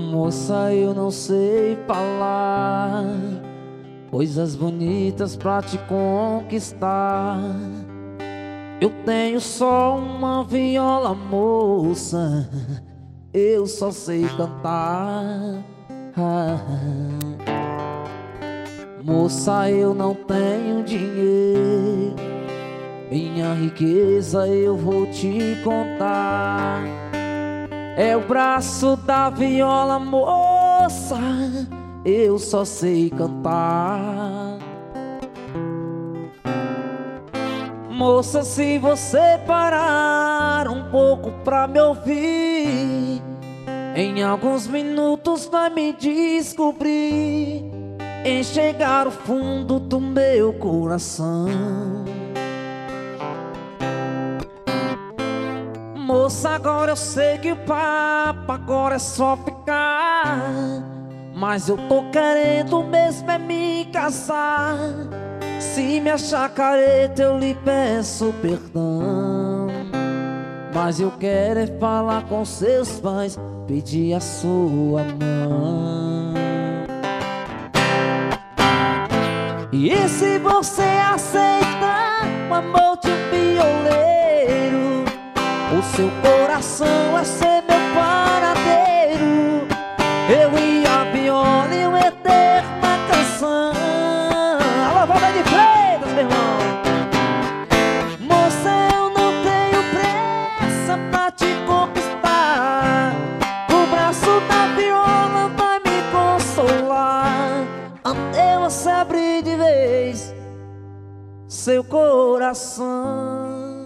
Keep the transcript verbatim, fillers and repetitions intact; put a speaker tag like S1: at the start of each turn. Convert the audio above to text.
S1: Moça, eu não sei falar coisas bonitas pra te conquistar. Eu tenho só uma viola, moça, eu só sei cantar. Ah, moça, eu não tenho dinheiro, minha riqueza eu vou te contar. É o braço da viola, moça, eu só sei cantar. Moça, se você parar um pouco pra me ouvir, em alguns minutos vai me descobrir, enxergar o fundo do meu coração. Moça, agora eu sei que o papo agora é só ficar, mas eu tô querendo mesmo é me casar. Se me achar careta eu lhe peço perdão, mas eu quero é falar com seus pais, pedir a sua mão. E se você aceitar o amor de um violeiro, o seu coração é ser meu paradeiro, eu e a viola e uma eterna canção. Alô, Valdir de Freitas, meu irmão. Moça, eu não tenho pressa pra te conquistar, o braço da viola vai me consolar, até você abrir de vez seu coração.